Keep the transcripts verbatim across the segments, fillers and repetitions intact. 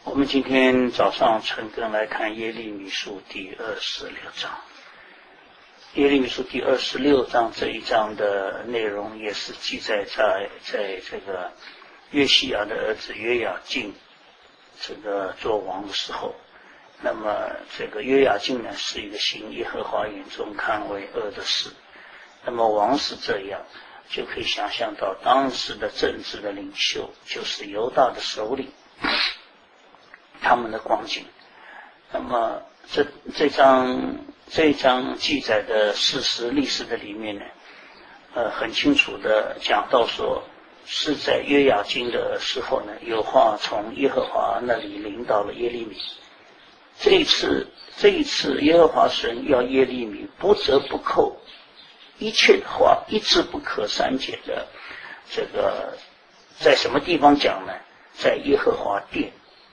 我们今天早上晨更来看耶利米书第二十六章。耶利米书第二十六章这一章的内容也是记载在在这个约西亚的儿子约雅敬这个做王的时候。那么这个约雅敬呢是一个行耶和华眼中看为恶的事。那么王是这样，就可以想象到当时的政治的领袖就是犹大的首领，他们的光景。那么这这章这一章记载的事实历史的里面呢，呃，很清楚的讲到说，是在约雅敬的时候呢，有话从耶和华那里领导了耶利米。这一次这一次耶和华神要耶利米不折不扣一切的话，一字不可删减的。这个在什么地方讲呢？在耶和华殿。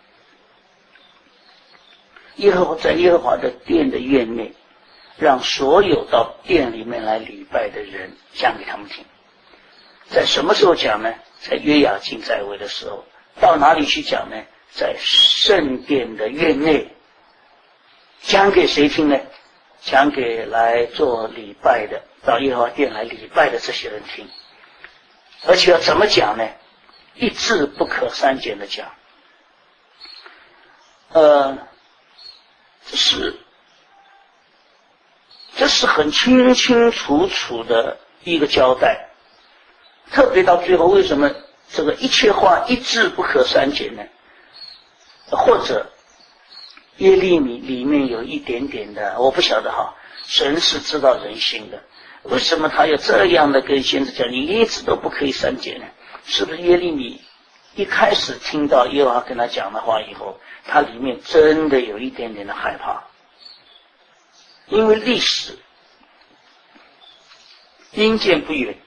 耶和华在耶和华的殿的院内，让所有到殿里面来礼拜的人讲给他们听。在什么时候讲呢？在约雅敬在位的时候。到哪里去讲呢？在圣殿的院内。讲给谁听呢？讲给来做礼拜的，到耶和华殿来礼拜的这些人听。而且要怎么讲呢？一字不可删减的讲。呃，这是这是很清清楚楚的一个交代。特别到最后，为什么这个一切话一字不可删减呢？或者耶利米里面有一点点的，我不晓得哈，神是知道人心的。为什么他要这样的跟先知讲，你一直都不可以删减呢？是不是耶利米一开始听到耶和华跟他讲的话以后，他里面真的有一点点的害怕？因为历史阴间不远，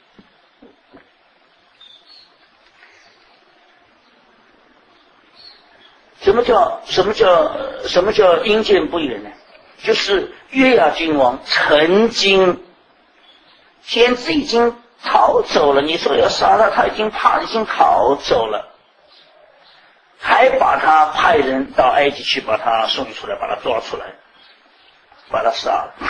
什么叫什么叫什么叫阴间不远呢？就是约雅敬王曾经，先知已经逃走了，你说要杀他，他已经怕，已经逃走了，还把他派人到埃及去把他送出来，把他抓出来，把他杀了。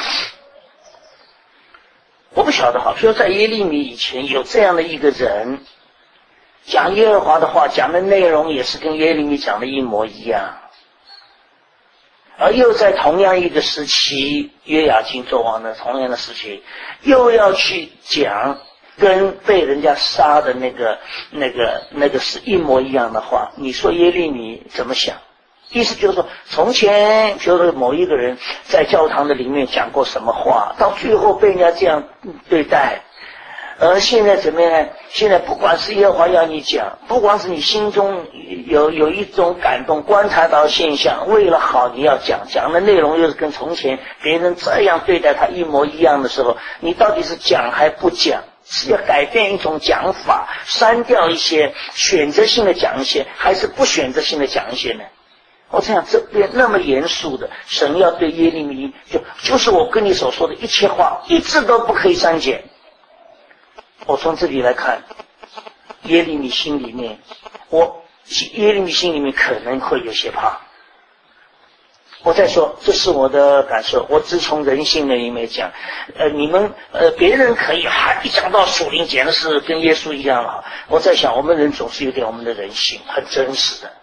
我不晓得哈，说在耶利米以前有这样的一个人，讲耶和华的话，讲的内容也是跟耶利米讲的一模一样，而又在同样一个时期，约雅敬做王的同样的时期，又要去讲跟被人家杀的那个那个那个是一模一样的话，你说耶利米怎么想？意思就是说，从前比如说某一个人在教堂的里面讲过什么话，到最后被人家这样对待。而现在怎么样呢？现在不管是耶和华要你讲，不管是你心中有有一种感动，观察到现象，为了好你要讲，讲的内容又是跟从前别人这样对待他一模一样的时候，你到底是讲还不讲？是要改变一种讲法，删掉一些，选择性的讲一些，还是不选择性的讲一些呢？我这样这边那么严肃的，神要对耶利米，就就是我跟你所说的一切话，一字都不可以删减。我从这里来看，耶利米心里面，我耶利米心里面可能会有些怕。我再说，这是我的感受，我只从人性的一面讲。呃，你们呃，别人可以还一讲到属灵，简直是跟耶稣一样了。我在想，我们人总是有点我们的人性，很真实的。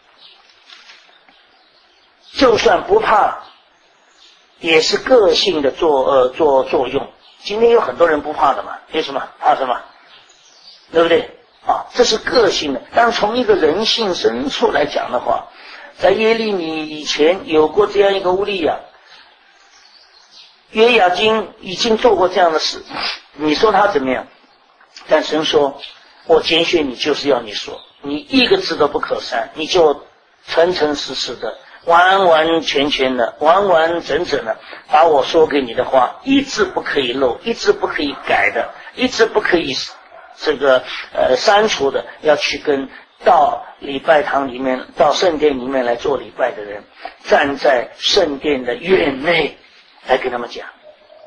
就算不怕，也是个性的作呃做作用。今天有很多人不怕的嘛，为什么？怕什么？对不对？啊，这是个性的。但从一个人性深处来讲的话，在耶利米以前有过这样一个乌利亚，约雅敬已经做过这样的事，你说他怎么样？但神说，我拣选你就是要你说，你一个字都不可删，你就诚诚实实的，完完全全的，完完整整的把我说给你的话一字不可以漏，一字不可以改的，一字不可以这个呃删除的，要去跟到礼拜堂里面，到圣殿里面来做礼拜的人，站在圣殿的院内来跟他们讲。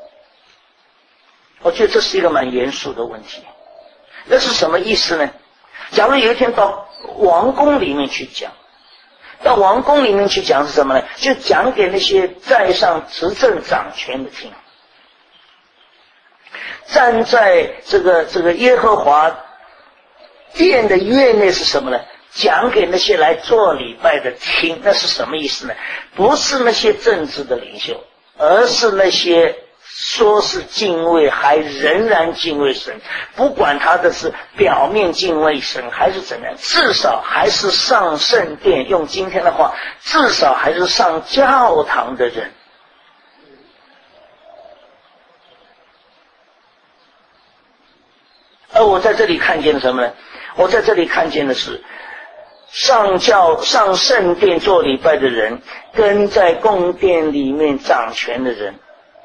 我觉得这是一个蛮严肃的问题。那是什么意思呢？假如有一天到王宫里面去讲， 到王宫里面去讲是什么呢？就讲给那些在上执政掌权的听。站在这个这个耶和华殿的院内是什么呢？讲给那些来做礼拜的听。那是什么意思呢？不是那些政治的领袖，而是那些说是敬畏还仍然敬畏神，不管他的是表面敬畏神还是怎样，至少还是上圣殿，用今天的话，至少还是上教堂的人。而我在这里看见了什么呢？我在这里看见的是上教上圣殿做礼拜的人跟在宫殿里面掌权的人。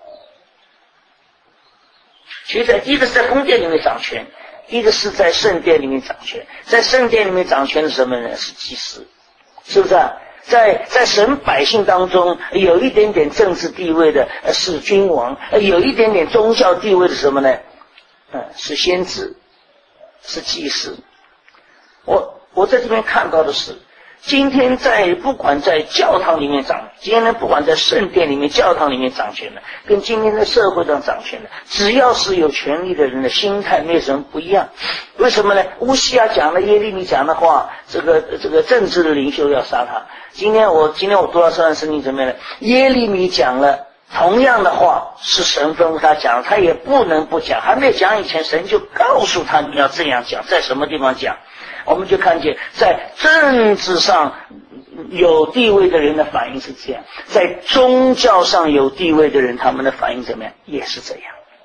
其实一个是在宫殿里面掌权，一个是在圣殿里面掌权。在圣殿里面掌权的什么人？是祭司，是不是啊？在在神百姓当中有一点点政治地位的是君王，有一点点宗教地位的什么呢？嗯，是先知，是祭司。我我在这边看到的是，今天在不管在教堂里面掌，今天不管在圣殿里面、教堂里面掌权的，跟今天在社会上掌权的，只要是有权力的人的心态没有什么不一样。为什么呢？乌西亚讲的、耶利米讲的话，这个这个政治的领袖要杀他。今天我今天我读到这段圣经怎么样呢？耶利米讲了同样的话，是神吩咐他讲，他也不能不讲。还没有讲以前，神就告诉他你要这样讲，在什么地方讲。我们就看见在政治上有地位的人的反应是这样，在宗教上有地位的人他们的反应怎么样？也是这样。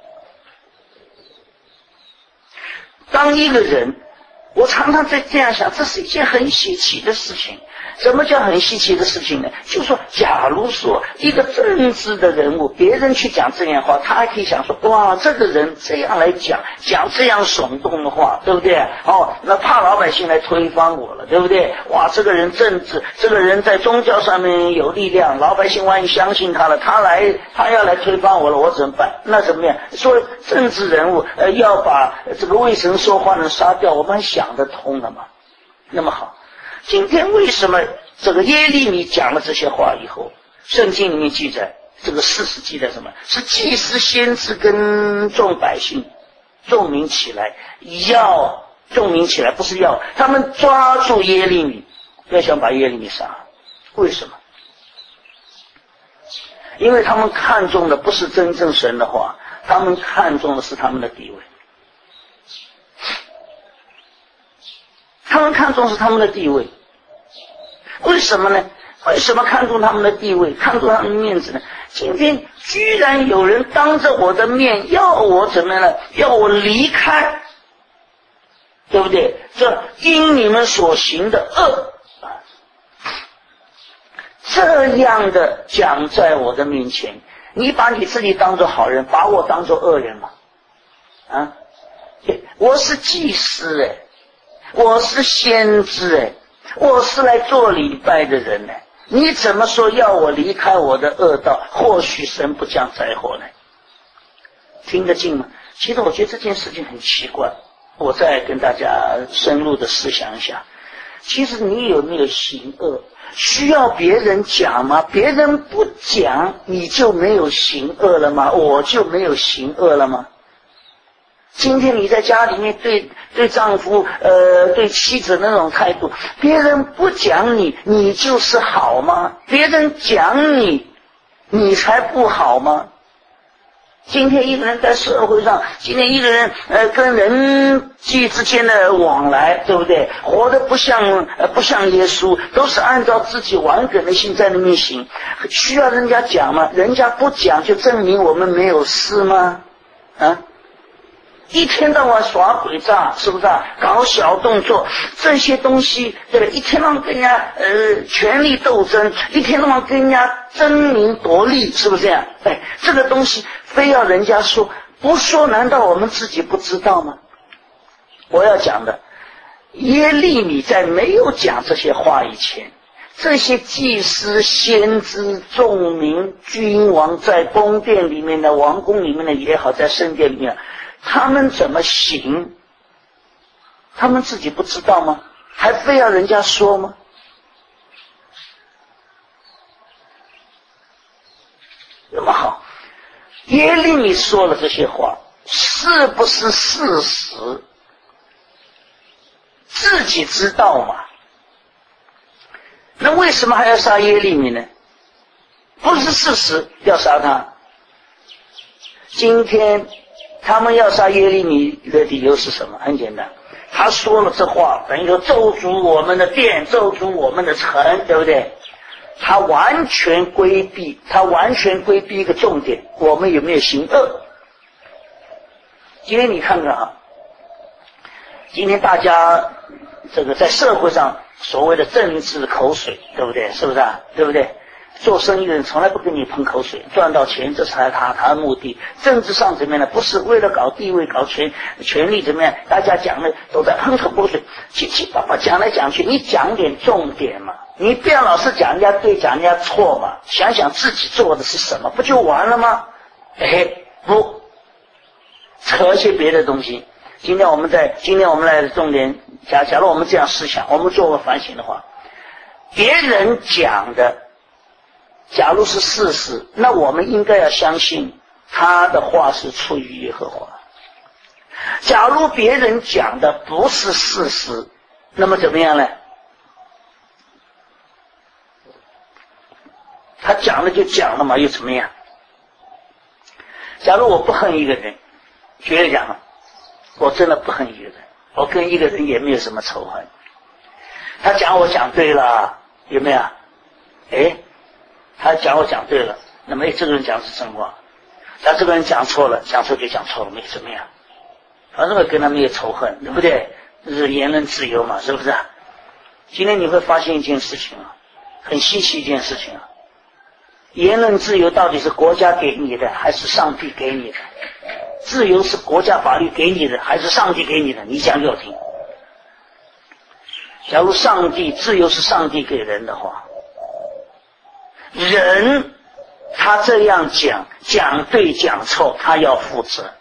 当一个人，我常常在这样想，这是一件很稀奇的事情。什么叫很稀奇的事情呢？就是说假如说一个政治的人物，别人去讲这样的话，他还可以想说，哇，这个人这样来讲讲这样耸动的话，对不对？哦，那怕老百姓来推翻我了，对不对？哇，这个人政治，这个人在宗教上面有力量，老百姓万一相信他了，他来他要来推翻我了，我怎么办？那怎么样？说政治人物呃要把这个为神说话人杀掉，我们想得通了吗？那么好，今天为什么这个耶利米讲了这些话以后，圣经里面记载，这个事实记载什么？是祭司先知跟众百姓众民起来，要众民起来，不是要他们抓住耶利米，要想把耶利米杀。为什么？因为他们看重的不是真正神的话，他们看重的是他们的地位。他们看重是他们的地位。为什么呢？为什么看重他们的地位，看重他们的面子呢？今天居然有人当着我的面要我怎么样呢？要我离开，对不对？这因你们所行的恶，这样的讲在我的面前，你把你自己当作好人，把我当作恶人吗？啊，我是祭司哎，我是先知哎，我是来做礼拜的人呢，你怎么说要我离开我的恶道？或许神不降灾祸呢？听得进吗？其实我觉得这件事情很奇怪，我再跟大家深入的思想一下。其实你有没有行恶，需要别人讲吗？别人不讲，你就没有行恶了吗？我就没有行恶了吗？今天你在家里面对对丈夫呃对妻子那种态度，别人不讲你，你就是好吗？别人讲你，你才不好吗？今天一个人在社会上，今天一个人呃跟人际之间的往来，对不对？活得不像呃不像耶稣，都是按照自己完整的心在那边行，需要人家讲吗？人家不讲就证明我们没有事吗？啊？一天到晚耍诡诈，是不是啊？搞小动作，这些东西，对不对？一天到晚跟人家呃权力斗争，一天到晚跟人家争名夺利，是不是这样？哎，这个东西非要人家说，不说难道我们自己不知道吗？我要讲的，耶利米在没有讲这些话以前，这些祭司、先知、众民、君王，在宫殿里面的、王宫里面的也好，在圣殿里面，他们怎么行？他们自己不知道吗？还非要人家说吗？ 耶利米说了这些话，是不是事实？自己知道嘛？那为什么还要杀耶利米呢？不是事实要杀他。今天他们要杀耶利米的理由是什么？很简单，他说了这话，等于说咒诅我们的殿，咒诅我们的城，对不对？他完全规避，他完全规避一个重点，我们有没有行恶？今天你看看啊，今天大家这个在社会上所谓的政治口水，对不对？是不是啊？对不对？做生意的人从来不跟你喷口水，赚到钱这才是他他的目的。政治上怎么样呢？不是为了搞地位、搞权权力怎么样？大家讲的都在喷口水，七七八八讲来讲去，你讲点重点嘛，你不要老是讲人家对，讲人家错嘛，想想自己做的是什么，不就完了吗？哎，不，扯一些别的东西。今天我们在今天我们来的重点，假假如我们这样思想，我们做个反省的话，别人讲的假如是事实，那我们应该要相信他的话是出于耶和华。假如别人讲的不是事实，那么怎么样呢？他讲了就讲了嘛，又怎么样？假如我不恨一个人，举例讲，我真的不恨一个人，我跟一个人也没有什么仇恨，他讲我讲对了，有没有？哎，他讲我讲对了，那么这个人讲是真话，他这个人讲错了，讲错就讲错了，没怎么样，反正我跟他没有仇恨，对不对？这是言论自由嘛，是不是啊？今天你会发现一件事情啊，很稀奇一件事情啊，言论自由到底是国家给你的还是上帝给你的？自由是国家法律给你的还是上帝给你的？你讲给我听。假如上帝自由是上帝给人的话，人他这样讲，讲对讲错，他要负责。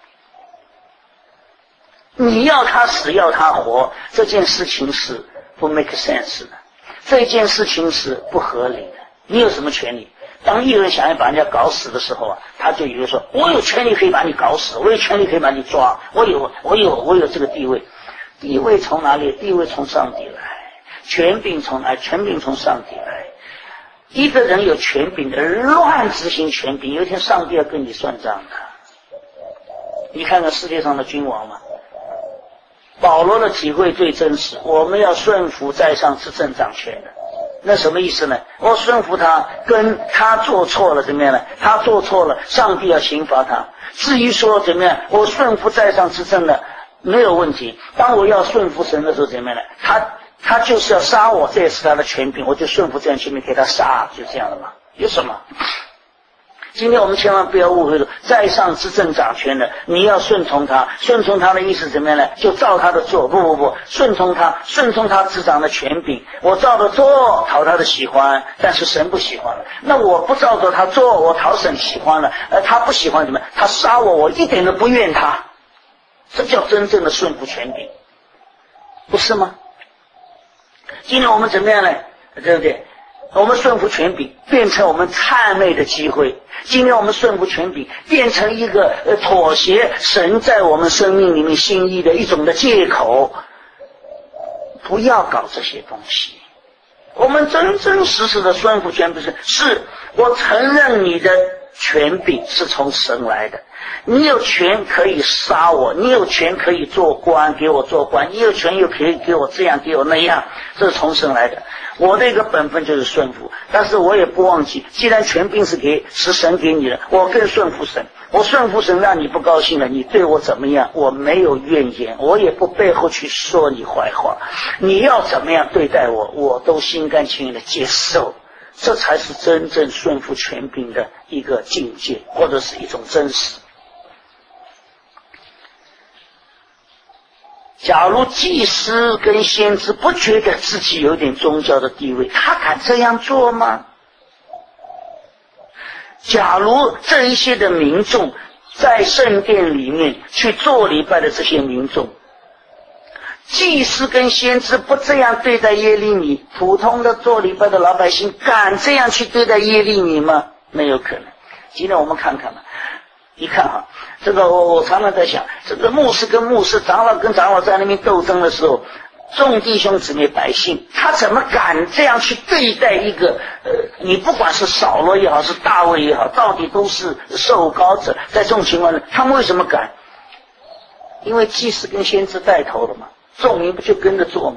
你要他死要他活，这件事情是不 make sense 的，这件事情是不合理的。你有什么权利？当一个人想要把人家搞死的时候啊，他就以为说我有权利可以把你搞死，我有权利可以把你抓，我有我有我有这个地位。地位从哪里？地位从上帝来。权柄从哪？权柄从上帝来。一个人有权柄的乱执行权柄，有一天上帝要跟你算账的。你看看世界上的君王嘛，保罗的体会最真实，我们要顺服在上执政掌权的。那什么意思呢？我顺服他，跟他做错了怎么样呢？他做错了，上帝要刑罚他。至于说怎么样，我顺服在上执政的没有问题。当我要顺服神的时候怎么样呢？他他就是要杀我，这也是他的权柄，我就顺服这样权柄给他杀，就这样了嘛。有什么？今天我们千万不要误会了，在上执政掌权的，你要顺从他，顺从他的意思怎么样呢？就照他的做，不不不，顺从他，顺从他执掌的权柄，我照着做，讨他的喜欢，但是神不喜欢了。那我不照着他做，我讨神喜欢了，而他不喜欢什么？他杀我，我一点都不怨他，这叫真正的顺服权柄，不是吗？今天我们怎么样呢？对不对？我们顺服权柄变成我们谄媚的机会，今天我们顺服权柄变成一个呃妥协神在我们生命里面心意的一种的借口。不要搞这些东西，我们真真实实的顺服权柄是是我承认你的权柄是从神来的，你有权可以杀我，你有权可以做官给我做官，你有权又可以给我这样给我那样，这是从神来的。我的一个本分就是顺服，但是我也不忘记，既然权柄是给是神给你的，我更顺服神。我顺服神让你不高兴了，你对我怎么样，我没有怨言，我也不背后去说你坏话，你要怎么样对待我，我都心甘情愿的接受。这才是真正顺服权柄的一个境界，或者是一种真实。假如祭司跟先知不觉得自己有点宗教的地位，他敢这样做吗？假如这一些的民众在圣殿里面去做礼拜的这些民众，祭司跟先知不这样对待耶利米，普通的做礼拜的老百姓敢这样去对待耶利米吗？没有可能。今天我们看看吧， 你看啊，这个我我常常在想，这个牧师跟牧师、长老跟长老在那边斗争的时候，众弟兄姊妹百姓，他怎么敢这样去对待一个呃，你不管是扫罗也好，是大卫也好，到底都是受膏者，在这种情况下，他们为什么敢？因为祭司跟先知带头了嘛，众民不就跟着做吗？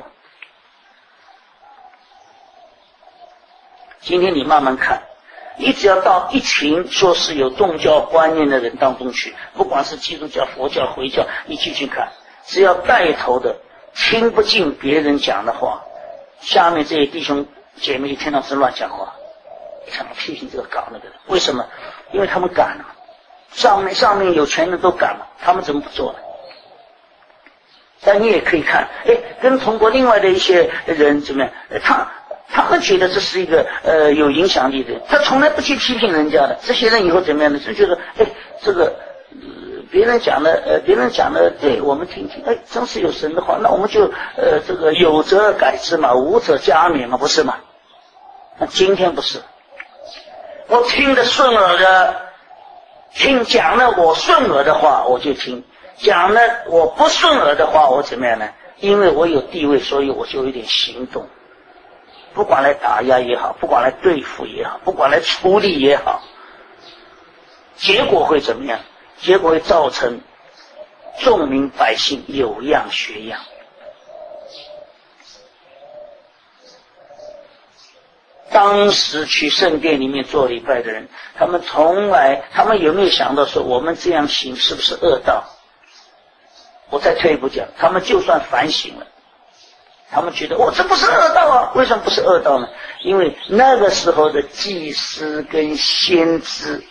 今天你慢慢看，你只要到一群说是有宗教观念的人当中去，不管是基督教、佛教、回教，你继续看，只要带头的听不进别人讲的话，下面这些弟兄姐妹一听到是乱讲话，他们批评这个搞那个的，为什么？因为他们敢了，上面上面有权人都敢了，他们怎么不做呢？但你也可以看，哎，跟中国另外的一些人怎么样？他他们觉得这是一个呃有影响力的人，他从来不去批评人家的。这些人以后怎么样呢？就觉得，哎，这个呃别人讲的呃别人讲的对我们听听，哎，真是有神的话，那我们就呃这个有则改之嘛，无则加勉嘛，不是吗？那今天不是，我听得顺耳的，听讲了我顺耳的话我就听。讲了我不顺耳的话，我怎么样呢？因为我有地位，所以我就有点行动，不管来打压也好，不管来对付也好，不管来处理也好，结果会怎么样？结果会造成众民百姓有样学样。当时去圣殿里面做礼拜的人，他们从来，他们有没有想到说我们这样行是不是恶道？我再退一步讲，他们就算反省了，他们觉得哦，这不是恶道啊，为什么不是恶道呢？因为那个时候的祭司跟先知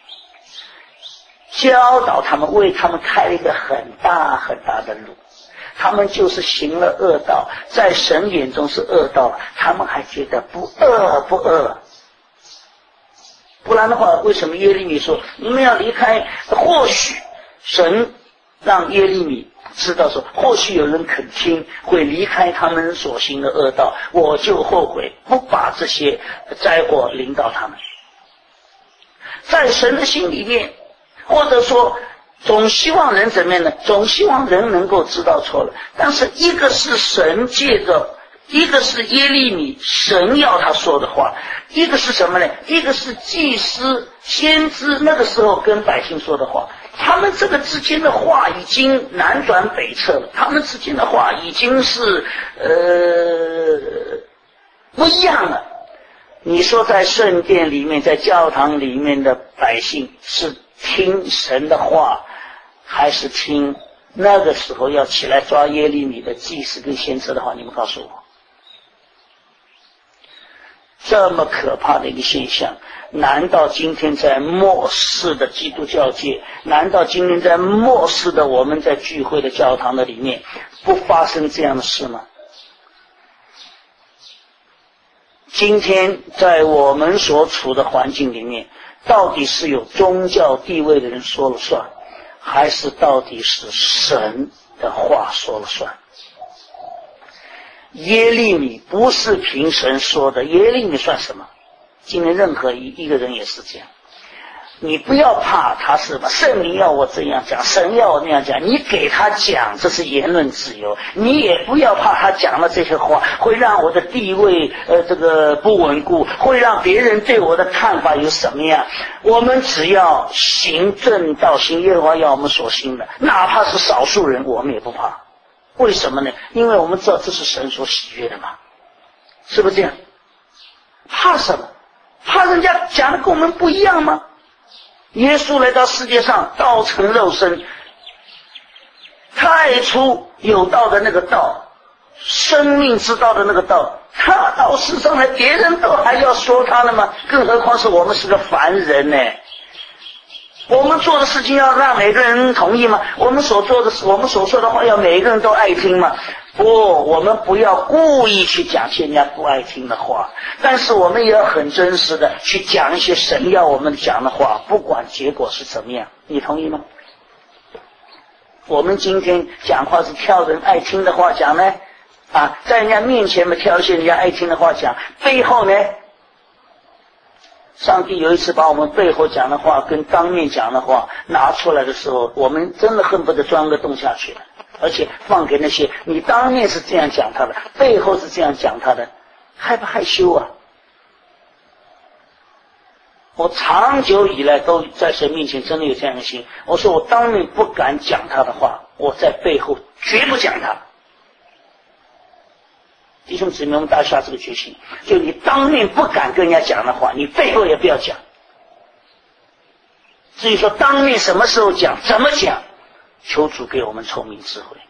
教导他们，为他们开了一个很大很大的路，他们就是行了恶道，在神眼中是恶道，他们还觉得不恶不恶。不然的话，为什么耶利米说你们要离开？或许神让耶利米知道说，或许有人肯听，会离开他们所行的恶道，我就后悔不把这些灾祸临到他们。在神的心里面，或者说总希望人怎么样呢？总希望人能够知道错了，但是一个是神借着，一个是耶利米神要他说的话，一个是什么呢？一个是祭司先知那个时候跟百姓说的话，他们这个之间的话已经南辕北辙了，他们之间的话已经是呃不一样了。你说在圣殿里面，在教堂里面的百姓是听神的话，还是听那个时候要起来抓耶利米的祭司跟先知的话？你们告诉我。这么可怕的一个现象，难道今天在末世的基督教界，难道今天在末世的我们在聚会的教堂的里面不发生这样的事吗？今天在我们所处的环境里面，到底是有宗教地位的人说了算，还是到底是神的话说了算？耶利米不是凭神说的，耶利米算什么？今天任何一一个人也是这样。你不要怕他是吧？圣灵要我这样讲，神要我那样讲，你给他讲，这是言论自由。你也不要怕他讲的这些话会让我的地位呃这个不稳固，会让别人对我的看法有什么样。我们只要行正道，行耶和华要我们所行的，哪怕是少数人，我们也不怕。为什么呢？因为我们知道这是神所喜悦的嘛，是不是这样？怕什么？怕人家讲的跟我们不一样吗？耶稣来到世界上，道成肉身，太初有道的那个道，生命之道的那个道，他到世上来，别人都还要说他了吗？更何况是我们是个凡人呢？我们做的事情要让每个人同意吗？我们所做的事，我们所说的话要每个人都爱听吗？不，我们不要故意去讲些人家不爱听的话，但是我们也要很真实的去讲一些神要我们讲的话，不管结果是怎么样。你同意吗？我们今天讲话是挑人爱听的话讲呢，啊，在人家面前嘛挑一些人家爱听的话讲，背后呢上帝有一次把我们背后讲的话跟当面讲的话拿出来的时候，我们真的恨不得钻个洞下去了，而且放给那些你当面是这样讲他的，背后是这样讲他的，害不害羞啊？我长久以来都在神面前真的有这样的心，我说我当面不敢讲他的话，我在背后绝不讲他。弟兄姊妹，我们大家下这个决心，就你当面不敢跟人家讲的话，你背后也不要讲。至于说当面什么时候讲，怎么讲，求主给我们聪明智慧。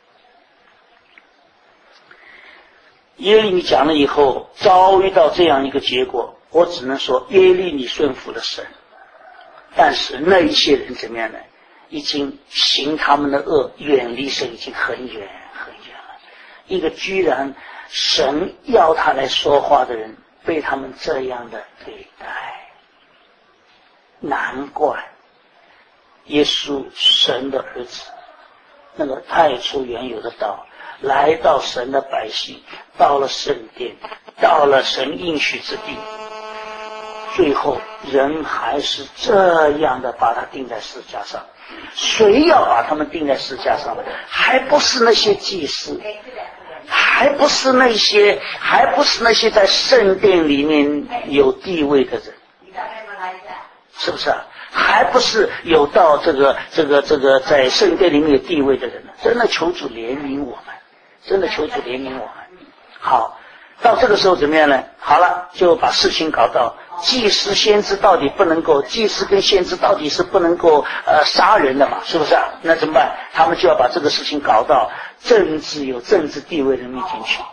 耶利米讲了以后，遭遇到这样一个结果，我只能说耶利米顺服了神，但是那一些人怎么样呢？已经行他们的恶，远离神已经很远很远了。一个居然神要他来说话的人，被他们这样的对待，难怪耶稣神的儿子，那个太初原有的道，来到神的百姓，到了圣殿，到了神应许之地，最后人还是这样的把他钉在十字架上。谁要把他们钉在十字架上呢？还不是那些祭司，还不是那些还不是那些在圣殿里面有地位的人，是不是啊？还不是有到这个这个这个在圣殿里面有地位的人呢？真的求主怜悯我们，真的求主怜悯我们。好，到这个时候怎么样呢？好了，就把事情搞到祭司先知到底不能够，祭司跟先知到底是不能够呃杀人的嘛，是不是啊？那怎么办？他们就要把这个事情搞到政治有政治地位的面前去。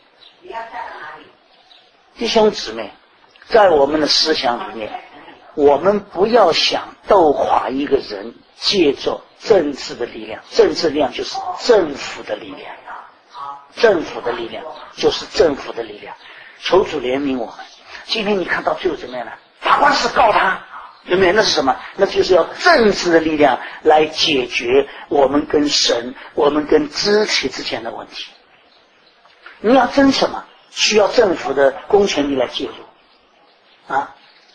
弟兄姊妹，在我们的思想里面，我们不要想斗垮一个人，借着政治的力量，政治力量就是政府的力量，政府的力量就是政府的力量。求主怜悯我们。今天你看到最后怎么样呢？打官司告他，有没有？那是什么？那就是要政治的力量来解决我们跟神、我们跟肢体之间的问题。你要争什么？需要政府的公权力来介入啊！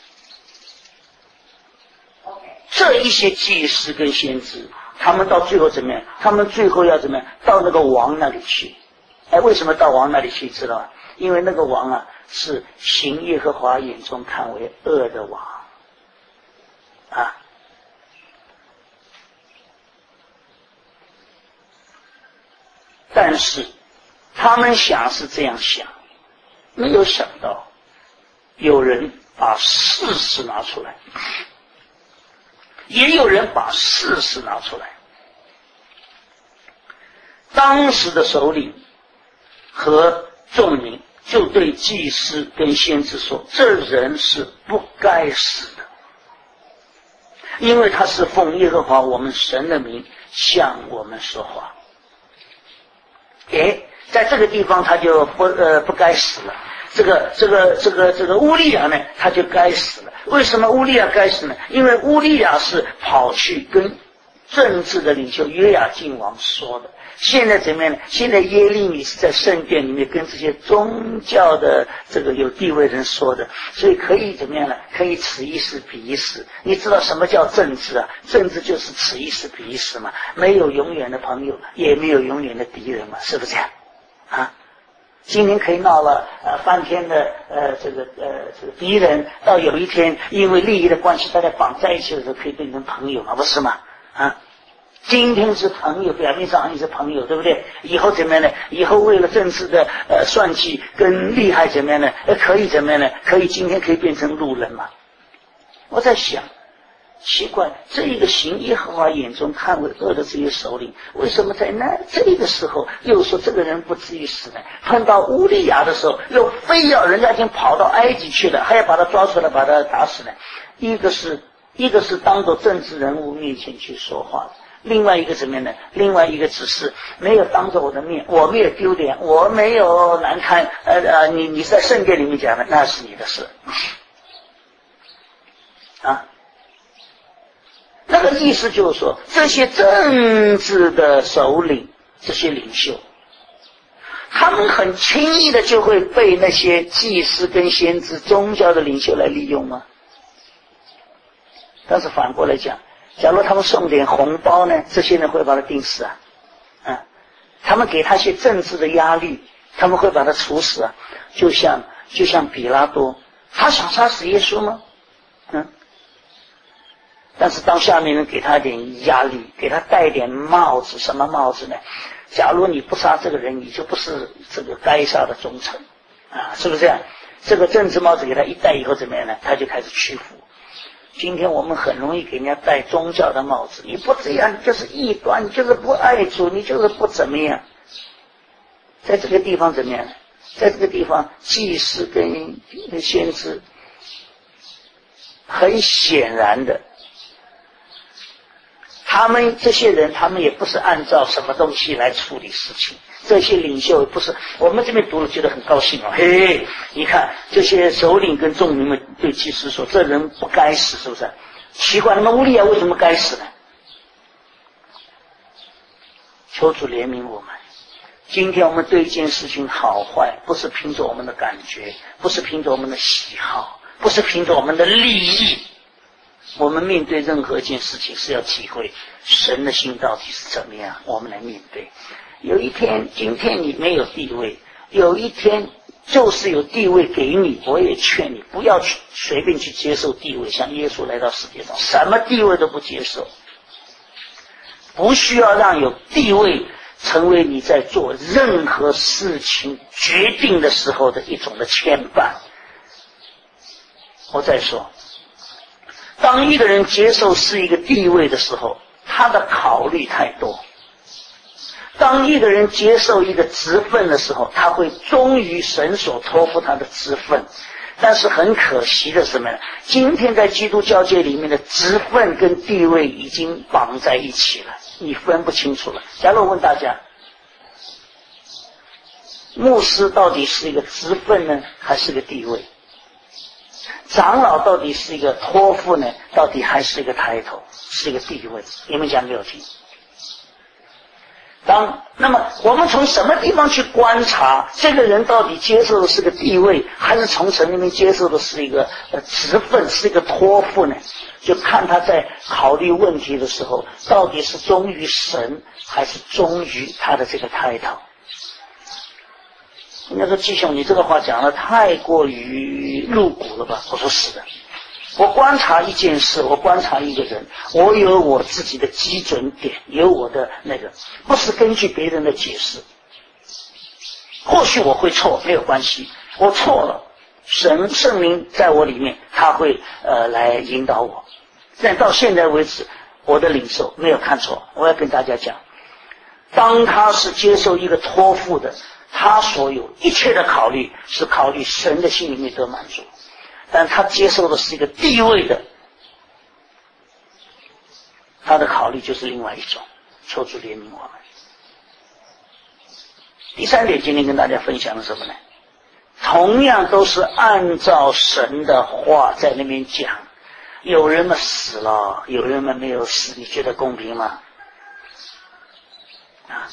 这一些祭司跟先知，他们到最后怎么样？他们最后要怎么样？到那个王那里去。哎，为什么到王那里去？知道吗？因为那个王啊，是行耶和华眼中看为恶的王啊。但是他们想是这样想，没有想到有人把事实拿出来，也有人把事实拿出来。当时的首领和众民就对祭司跟先知说，这人是不该死的，因为他是奉耶和华我们神的名向我们说话。诶，在这个地方他就不呃不该死了。这个这个这个这个乌利亚呢，他就该死了。为什么乌利亚该死呢？因为乌利亚是跑去跟政治的领袖约雅敬王说的。现在怎么样呢？现在耶利米是在圣殿里面跟这些宗教的这个有地位人说的，所以可以怎么样呢？可以此一时彼一时。你知道什么叫政治啊？政治就是此一时彼一时嘛，没有永远的朋友，也没有永远的敌人嘛，是不是这样啊？今天可以闹了呃翻天的呃这个呃这个敌人，到有一天因为利益的关系大家绑在一起的时候可以变成朋友嘛，不是吗？啊，今天是朋友，表面上也是朋友，对不对？以后怎么样呢？以后为了政治的呃算计跟利害怎么样呢？呃可以怎么样呢？可以今天可以变成路人嘛？我在想，奇怪，这一个行耶和华眼中看为恶的这些首领，为什么在那这个时候又说这个人不至于死呢？碰到乌利亚的时候，又非要人家已经跑到埃及去了，还要把他抓出来把他打死呢？一个是一个是当着政治人物面前去说话的，另外一个怎么样呢？另外一个只是没有当着我的面，我没有丢脸，我没有难堪，呃呃，你你在圣殿里面讲的那是你的事啊。那个意思就是说，这些政治的首领，这些领袖，他们很轻易的就会被那些祭司跟先知宗教的领袖来利用吗？ 但是反过来讲，假如他们送点红包呢，这些人会把他钉死啊，嗯，他们给他些政治的压力，他们会把他处死啊，就像就像比拉多，他想杀死耶稣吗？嗯，但是当下面人给他点压力，给他戴点帽子，什么帽子呢？假如你不杀这个人，你就不是这个该杀的忠臣啊，是不是这样？这个政治帽子给他一戴以后怎么样呢？他就开始屈服。今天我们很容易给人家戴宗教的帽子，你不这样你就是异端，你就是不爱主，你就是不怎么样。在这个地方怎么样呢？在这个地方，祭司跟先知很显然的，他们这些人，他们也不是按照什么东西来处理事情。这些领袖也不是，我们这边读了觉得很高兴哦，嘿嘿，你看这些首领跟众民们对祭司说，这人不该死，是不是？奇怪，那么乌利亚为什么该死呢？求主怜悯我们。今天我们对一件事情好坏，不是凭着我们的感觉，不是凭着我们的喜好，不是凭着我们的利益。我们面对任何一件事情是要体会神的心到底是怎么样，我们来面对。有一天，今天你没有地位，有一天就是有地位给你，我也劝你不要去随便去接受地位。像耶稣来到世界上，什么地位都不接受，不需要让有地位成为你在做任何事情决定的时候的一种的牵绊。我再说，当一个人接受是一个地位的时候，他的考虑太多。当一个人接受一个职分的时候，他会忠于神所托付他的职分。但是很可惜的是什么呢？今天在基督教界里面的职分跟地位已经绑在一起了，你分不清楚了。假如我问大家，牧师到底是一个职分呢，还是个地位？长老到底是一个托付呢，到底还是一个抬头，是一个地位？你们讲给我听。当那么我们从什么地方去观察这个人到底接受的是个地位，还是从神那边接受的是一个呃职分，是一个托付呢？就看他在考虑问题的时候，到底是忠于神，还是忠于他的这个抬头。人家说季兄，你这个话讲得太过于露骨了吧？我说是的。我观察一件事，我观察一个人，我有我自己的基准点，有我的那个，不是根据别人的解释。或许我会错，没有关系，我错了，神圣灵在我里面，他会呃来引导我。但到现在为止，我的领受没有看错。我要跟大家讲，当他是接受一个托付的，他所有一切的考虑是考虑神的心里面得满足。但他接受的是一个地位的，他的考虑就是另外一种。求主怜悯我们。第三点，今天跟大家分享的什么呢？同样都是按照神的话在那边讲，有人们死了，有人们没有死，你觉得公平吗？啊，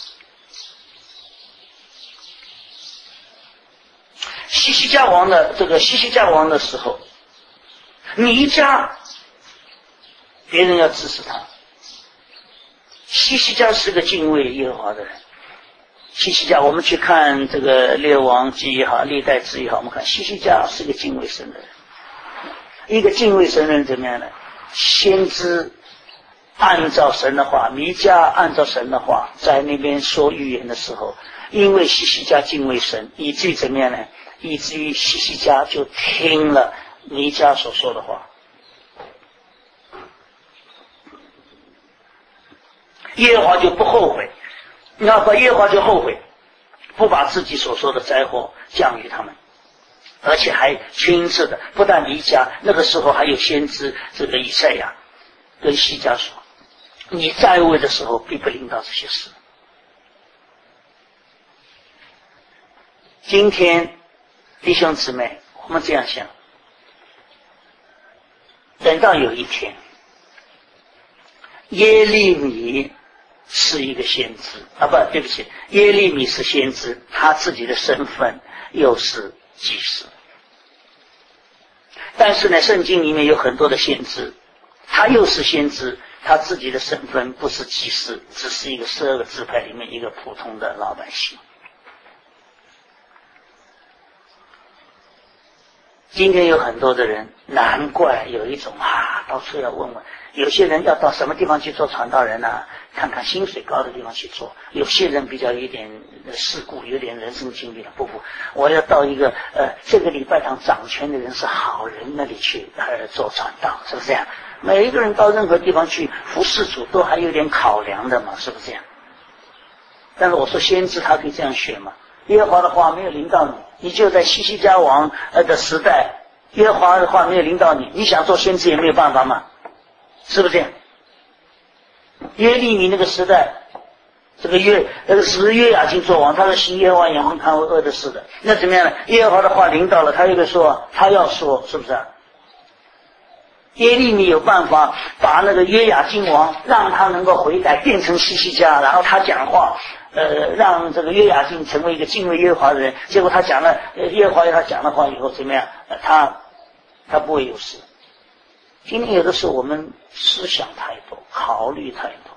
西西家王的这个西西家王的时候，弥迦别人要支持他。西西家是个敬畏耶和华的人。西西家，我们去看这个列王记也好，历代志也好，我们看西西家是个敬畏神的人。一个敬畏神的人怎么样呢？先知按照神的话，弥迦按照神的话，在那边说预言的时候，因为西西家敬畏神，以至于怎么样呢？以至于西西家就听了弥迦所说的话。耶和华就不后悔，那么耶和华就后悔，不把自己所说的灾祸降于他们，而且还亲自的，不但弥迦，那个时候还有先知这个以赛亚跟西家说，你在位的时候必不临到这些事。今天弟兄姊妹，我们这样想，等到有一天耶利米是一个先知啊，不对不起，耶利米是先知，他自己的身份又是祭司。但是呢，圣经里面有很多的先知，他他又是先知，他自己的身份不是祭司，只是一个十二个支派里面一个普通的老百姓。今天有很多的人，难怪有一种啊，到处要问问。有些人要到什么地方去做传道人啊，看看薪水高的地方去做。有些人比较有点世故，有点人生经历了，不不，我要到一个呃这个礼拜堂掌权的人是好人那里去呃做传道，是不是这样？每一个人到任何地方去服侍主都还有点考量的嘛，是不是这样？但是我说先知他可以这样学嘛，耶和华的话没有临到你，你就在西西家王的时代，耶和华的话没有临到你，你想做先知也没有办法嘛，是不是这样？约利米那个时代，这个约那个是不是约雅斤做王？他是行耶和华眼中看为恶的事的，那怎么样呢？耶和华的话临到了，他又说他要说，是不是啊？耶利米有办法把那个约雅斤王让他能够悔改，变成西西家，然后他讲话，呃，让这个约雅斤成为一个敬畏耶和华的人。结果他讲了耶和华他讲的话以后怎么样？呃、他他不会有事。今天有的时候我们思想太多，考虑太多。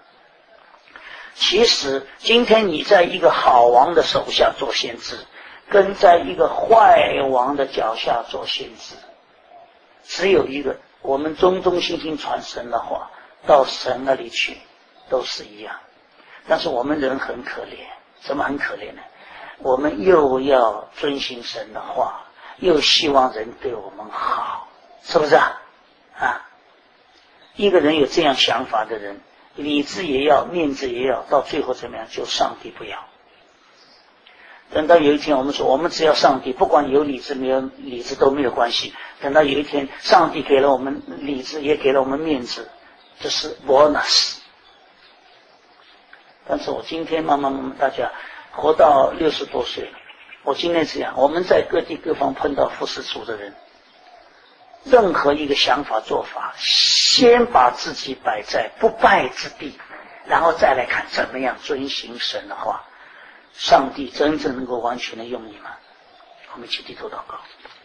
其实今天你在一个好王的手下做先知，跟在一个坏王的脚下做先知，只有一个，我们忠忠心心传神的话，到神那里去都是一样。但是我们人很可怜，怎么很可怜呢？我们又要遵行神的话，又希望人对我们好，是不是啊？啊，一个人有这样想法的人，理智也要，面子也要，到最后怎么样？就上帝不要。等到有一天我们说，我们只要上帝，不管有理智没有理智都没有关系。等到有一天上帝给了我们理智，也给了我们面子，这是 bonus。 但是我今天慢慢慢慢大家活到六十多岁了，我今天这样，我们在各地各方碰到服侍主的人，任何一个想法做法，先把自己摆在不败之地，然后再来看怎么样遵行神的话，上帝真正能够完全的用你们。我们一起低头祷告。